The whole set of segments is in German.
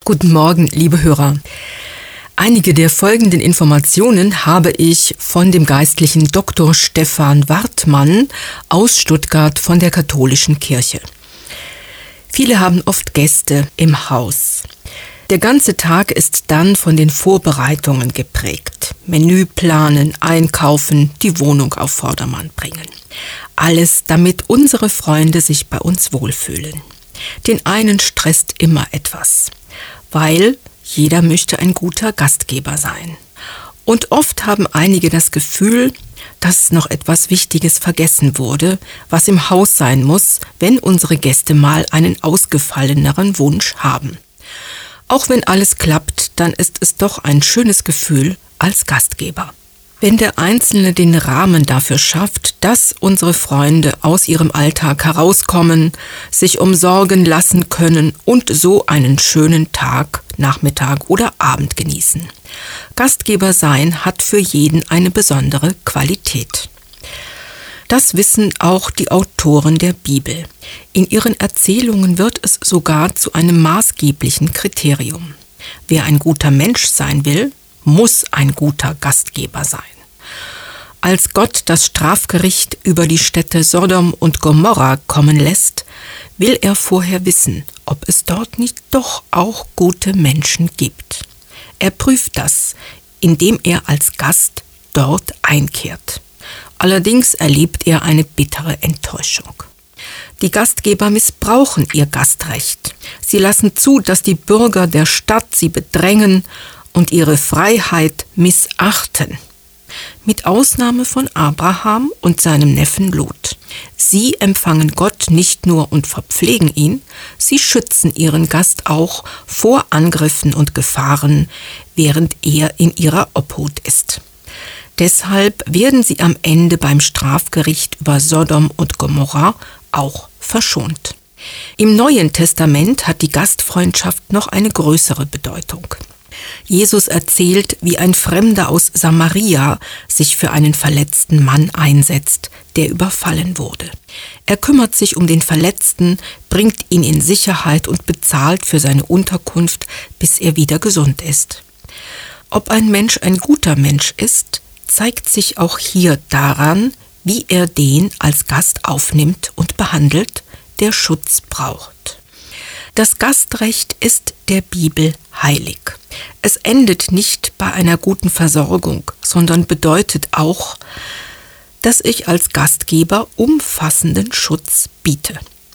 Guten Morgen, liebe Hörer. Einige der folgenden Informationen habe ich von dem geistlichen Dr. Stefan Wartmann aus Stuttgart von der Katholischen Kirche. Viele haben oft Gäste im Haus. Der ganze Tag ist dann von den Vorbereitungen geprägt. Menü planen, einkaufen, die Wohnung auf Vordermann bringen. Alles, damit unsere Freunde sich bei uns wohlfühlen. Den einen stresst immer etwas, weil jeder möchte ein guter Gastgeber sein. Und oft haben einige das Gefühl, dass noch etwas Wichtiges vergessen wurde, was im Haus sein muss, wenn unsere Gäste mal einen ausgefalleneren Wunsch haben. Auch wenn alles klappt, dann ist es doch ein schönes Gefühl als Gastgeber. Wenn der Einzelne den Rahmen dafür schafft, dass unsere Freunde aus ihrem Alltag herauskommen, sich umsorgen lassen können und so einen schönen Tag, Nachmittag oder Abend genießen. Gastgeber sein hat für jeden eine besondere Qualität. Das wissen auch die Autoren der Bibel. In ihren Erzählungen wird es sogar zu einem maßgeblichen Kriterium. Wer ein guter Mensch sein will, muss ein guter Gastgeber sein. Als Gott das Strafgericht über die Städte Sodom und Gomorra kommen lässt, will er vorher wissen, ob es dort nicht doch auch gute Menschen gibt. Er prüft das, indem er als Gast dort einkehrt. Allerdings erlebt er eine bittere Enttäuschung. Die Gastgeber missbrauchen ihr Gastrecht. Sie lassen zu, dass die Bürger der Stadt sie bedrängen und ihre Freiheit missachten. Mit Ausnahme von Abraham und seinem Neffen Lot. Sie empfangen Gott nicht nur und verpflegen ihn, sie schützen ihren Gast auch vor Angriffen und Gefahren, während er in ihrer Obhut ist. Deshalb werden sie am Ende beim Strafgericht über Sodom und Gomorra auch verschont. Im Neuen Testament hat die Gastfreundschaft noch eine größere Bedeutung. Jesus erzählt, wie ein Fremder aus Samaria sich für einen verletzten Mann einsetzt, der überfallen wurde. Er kümmert sich um den Verletzten, bringt ihn in Sicherheit und bezahlt für seine Unterkunft, bis er wieder gesund ist. Ob ein Mensch ein guter Mensch ist, zeigt sich auch hier daran, wie er den als Gast aufnimmt und behandelt, der Schutz braucht. Das Gastrecht ist der Bibel heilig. Es endet nicht bei einer guten Versorgung, sondern bedeutet auch, dass ich als Gastgeber umfassenden Schutz biete.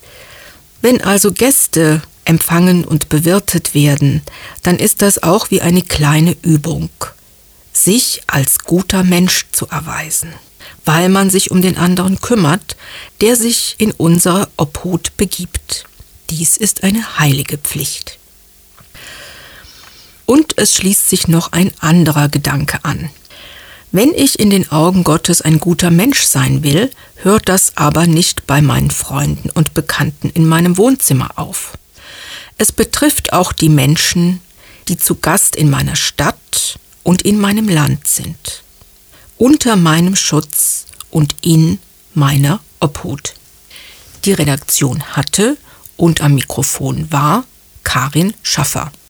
Wenn also Gäste empfangen und bewirtet werden, dann ist das auch wie eine kleine Übung, sich als guter Mensch zu erweisen, weil man sich um den anderen kümmert, der sich in unsere Obhut begibt. Dies ist eine heilige Pflicht. Und es schließt sich noch ein anderer Gedanke an. Wenn ich in den Augen Gottes ein guter Mensch sein will, hört das aber nicht bei meinen Freunden und Bekannten in meinem Wohnzimmer auf. Es betrifft auch die Menschen, die zu Gast in meiner Stadt und in meinem Land sind, unter meinem Schutz und in meiner Obhut. Die Redaktion hatte und am Mikrofon war Karin Schaffer.